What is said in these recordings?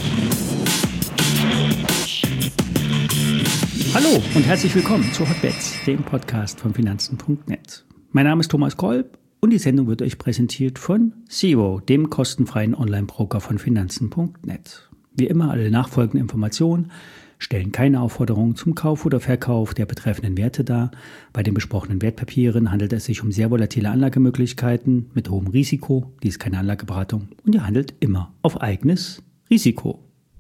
Hallo und herzlich willkommen zu Hotbets, dem Podcast von Finanzen.net. Mein Name ist Thomas Kolb und die Sendung wird euch präsentiert von Zero, dem kostenfreien Online-Broker von Finanzen.net. Wie immer, alle nachfolgenden Informationen stellen keine Aufforderung zum Kauf oder Verkauf der betreffenden Werte dar. Bei den besprochenen Wertpapieren handelt es sich um sehr volatile Anlagemöglichkeiten mit hohem Risiko. Dies ist keine Anlageberatung und ihr handelt immer auf eigenes Risiko.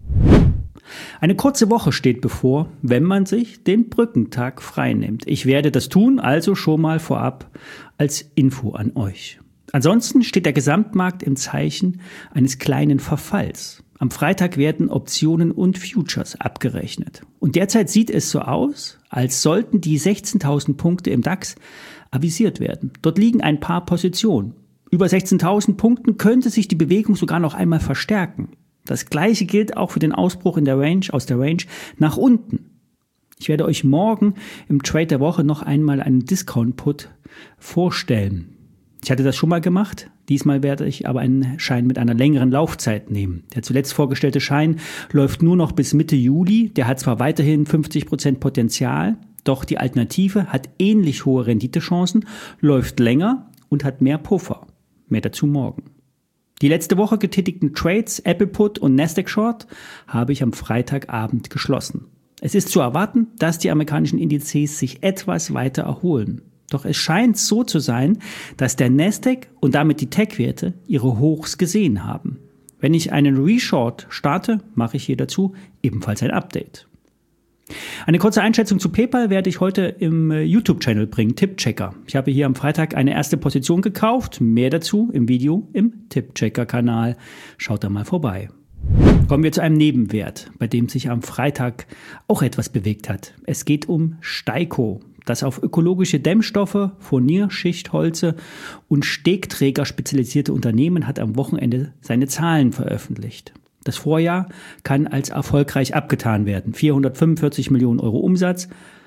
Eine kurze Woche steht bevor, wenn man sich den Brückentag freinimmt. Ich werde das tun, also schon mal vorab als Info an euch. Ansonsten steht der Gesamtmarkt im Zeichen eines kleinen Verfalls. Am Freitag werden Optionen und Futures abgerechnet. Und derzeit sieht es so aus, als sollten die 16.000 Punkte im DAX avisiert werden. Dort liegen ein paar Positionen. Über 16.000 Punkten könnte sich die Bewegung sogar noch einmal verstärken. Das Gleiche gilt auch für den Ausbruch aus der Range nach unten. Ich werde euch morgen im Trade der Woche noch einmal einen Discount-Put vorstellen. Ich hatte das schon mal gemacht. Diesmal werde ich aber einen Schein mit einer längeren Laufzeit nehmen. Der zuletzt vorgestellte Schein läuft nur noch bis Mitte Juli. Der hat zwar weiterhin 50% Potenzial, doch die Alternative hat ähnlich hohe Renditechancen, läuft länger und hat mehr Puffer. Mehr dazu morgen. Die letzte Woche getätigten Trades, Apple Put und Nasdaq Short, habe ich am Freitagabend geschlossen. Es ist zu erwarten, dass die amerikanischen Indizes sich etwas weiter erholen. Doch es scheint so zu sein, dass der Nasdaq und damit die Tech-Werte ihre Hochs gesehen haben. Wenn ich einen Reshort starte, mache ich hier dazu ebenfalls ein Update. Eine kurze Einschätzung zu PayPal werde ich heute im YouTube-Channel bringen, Tippchecker. Ich habe hier am Freitag eine erste Position gekauft, mehr dazu im Video im Tippchecker-Kanal. Schaut da mal vorbei. Kommen wir zu einem Nebenwert, bei dem sich am Freitag auch etwas bewegt hat. Es geht um Steico, das auf ökologische Dämmstoffe, Furnierschichtholze und Stegträger spezialisierte Unternehmen hat am Wochenende seine Zahlen veröffentlicht. Das Vorjahr kann als erfolgreich abgetan werden. 445 Millionen Euro Umsatz,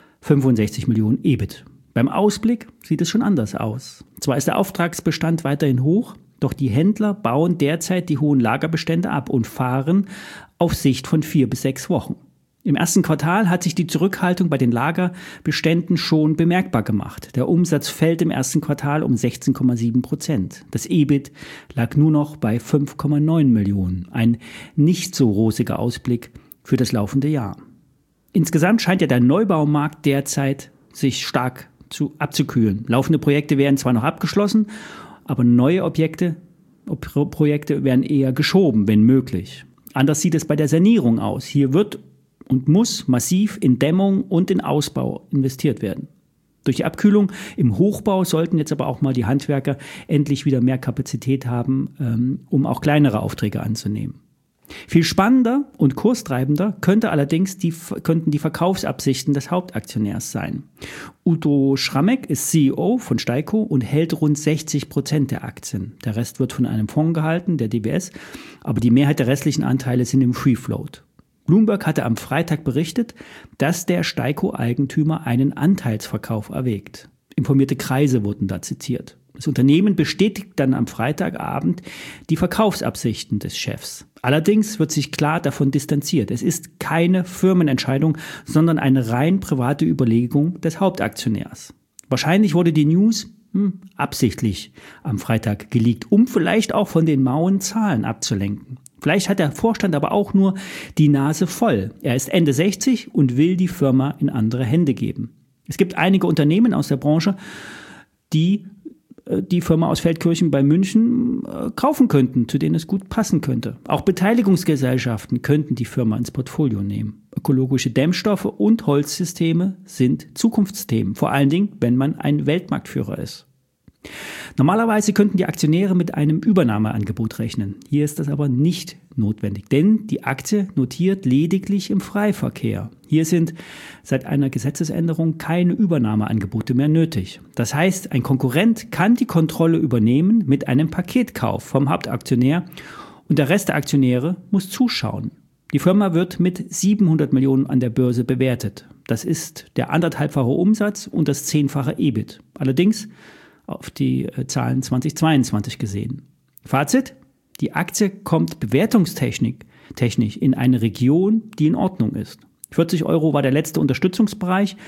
65 Millionen EBIT. Beim Ausblick sieht es schon anders aus. Zwar ist der Auftragsbestand weiterhin hoch, doch die Händler bauen derzeit die hohen Lagerbestände ab und fahren auf Sicht von 4 bis 6 Wochen. Im ersten Quartal hat sich die Zurückhaltung bei den Lagerbeständen schon bemerkbar gemacht. Der Umsatz fällt im ersten Quartal um 16,7%. Das EBIT lag nur noch bei 5,9 Millionen. Ein nicht so rosiger Ausblick für das laufende Jahr. Insgesamt scheint ja der Neubaumarkt derzeit sich stark abzukühlen. Laufende Projekte werden zwar noch abgeschlossen, aber neue Projekte werden eher geschoben, wenn möglich. Anders sieht es bei der Sanierung aus. Hier wird und muss massiv in Dämmung und in Ausbau investiert werden. Durch die Abkühlung im Hochbau sollten jetzt aber auch mal die Handwerker endlich wieder mehr Kapazität haben, um auch kleinere Aufträge anzunehmen. Viel spannender und kurstreibender könnten die Verkaufsabsichten des Hauptaktionärs sein. Udo Schrammeck ist CEO von Steico und hält rund 60% der Aktien. Der Rest wird von einem Fonds gehalten, der DWS, aber die Mehrheit der restlichen Anteile sind im Free Float. Bloomberg hatte am Freitag berichtet, dass der Steico-Eigentümer einen Anteilsverkauf erwägt. Informierte Kreise wurden da zitiert. Das Unternehmen bestätigt dann am Freitagabend die Verkaufsabsichten des Chefs. Allerdings wird sich klar davon distanziert. Es ist keine Firmenentscheidung, sondern eine rein private Überlegung des Hauptaktionärs. Wahrscheinlich wurde die News absichtlich am Freitag geleakt, um vielleicht auch von den mauen Zahlen abzulenken. Vielleicht hat der Vorstand aber auch nur die Nase voll. Er ist Ende 60 und will die Firma in andere Hände geben. Es gibt einige Unternehmen aus der Branche, die die Firma aus Feldkirchen bei München kaufen könnten, zu denen es gut passen könnte. Auch Beteiligungsgesellschaften könnten die Firma ins Portfolio nehmen. Ökologische Dämmstoffe und Holzsysteme sind Zukunftsthemen, vor allen Dingen, wenn man ein Weltmarktführer ist. Normalerweise könnten die Aktionäre mit einem Übernahmeangebot rechnen. Hier ist das aber nicht notwendig, denn die Aktie notiert lediglich im Freiverkehr. Hier sind seit einer Gesetzesänderung keine Übernahmeangebote mehr nötig. Das heißt, ein Konkurrent kann die Kontrolle übernehmen mit einem Paketkauf vom Hauptaktionär und der Rest der Aktionäre muss zuschauen. Die Firma wird mit 700 Millionen an der Börse bewertet. Das ist der 1,5-fache Umsatz und das 10-fache EBIT. Allerdings auf die Zahlen 2022 gesehen. Fazit: Die Aktie kommt bewertungstechnisch technisch in eine Region, die in Ordnung ist. 40 € war der letzte Unterstützungsbereich,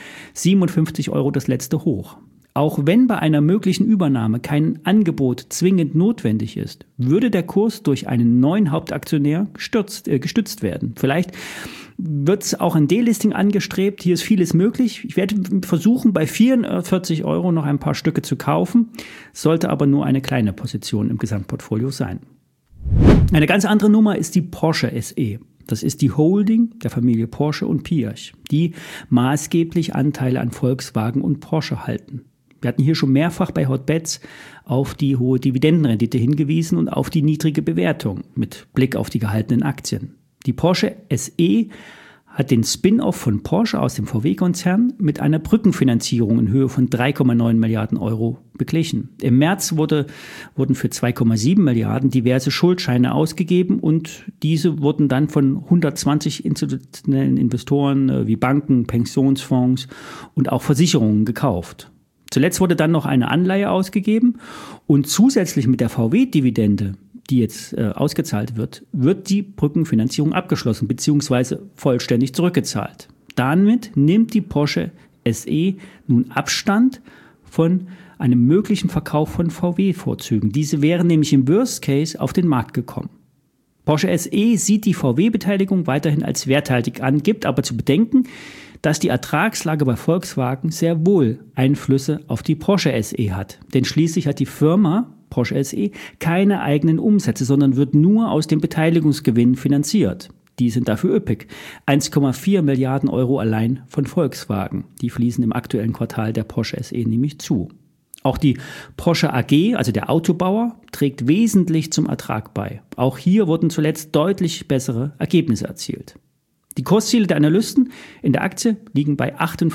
57 € das letzte Hoch. Auch wenn bei einer möglichen Übernahme kein Angebot zwingend notwendig ist, würde der Kurs durch einen neuen Hauptaktionär gestützt werden. Vielleicht wird es auch ein Delisting angestrebt. Hier ist vieles möglich. Ich werde versuchen, bei 44 € noch ein paar Stücke zu kaufen, sollte aber nur eine kleine Position im Gesamtportfolio sein. Eine ganz andere Nummer ist die Porsche SE. Das ist die Holding der Familie Porsche und Piëch, die maßgeblich Anteile an Volkswagen und Porsche halten. Wir hatten hier schon mehrfach bei Hotbets auf die hohe Dividendenrendite hingewiesen und auf die niedrige Bewertung mit Blick auf die gehaltenen Aktien. Die Porsche SE hat den Spin-off von Porsche aus dem VW-Konzern mit einer Brückenfinanzierung in Höhe von 3,9 Milliarden € beglichen. Im März wurden für 2,7 Milliarden diverse Schuldscheine ausgegeben und diese wurden dann von 120 institutionellen Investoren wie Banken, Pensionsfonds und auch Versicherungen gekauft. Zuletzt wurde dann noch eine Anleihe ausgegeben und zusätzlich mit der VW-Dividende, die jetzt ausgezahlt wird, wird die Brückenfinanzierung abgeschlossen bzw. vollständig zurückgezahlt. Damit nimmt die Porsche SE nun Abstand von einem möglichen Verkauf von VW-Vorzügen. Diese wären nämlich im Worst Case auf den Markt gekommen. Porsche SE sieht die VW-Beteiligung weiterhin als werthaltig an, gibt aber zu bedenken, dass die Ertragslage bei Volkswagen sehr wohl Einflüsse auf die Porsche SE hat. Denn schließlich hat die Firma Porsche SE keine eigenen Umsätze, sondern wird nur aus dem Beteiligungsgewinn finanziert. Die sind dafür üppig. 1,4 Milliarden € allein von Volkswagen. Die fließen im aktuellen Quartal der Porsche SE nämlich zu. Auch die Porsche AG, also der Autobauer, trägt wesentlich zum Ertrag bei. Auch hier wurden zuletzt deutlich bessere Ergebnisse erzielt. Die Kursziele der Analysten in der Aktie liegen bei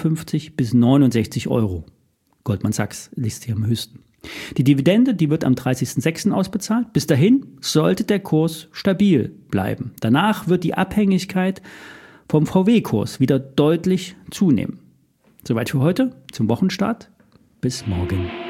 58 bis 69 €. Goldman Sachs liegt hier am höchsten. Die Dividende, die wird am 30.06. ausbezahlt. Bis dahin sollte der Kurs stabil bleiben. Danach wird die Abhängigkeit vom VW-Kurs wieder deutlich zunehmen. Soweit für heute zum Wochenstart. Bis morgen.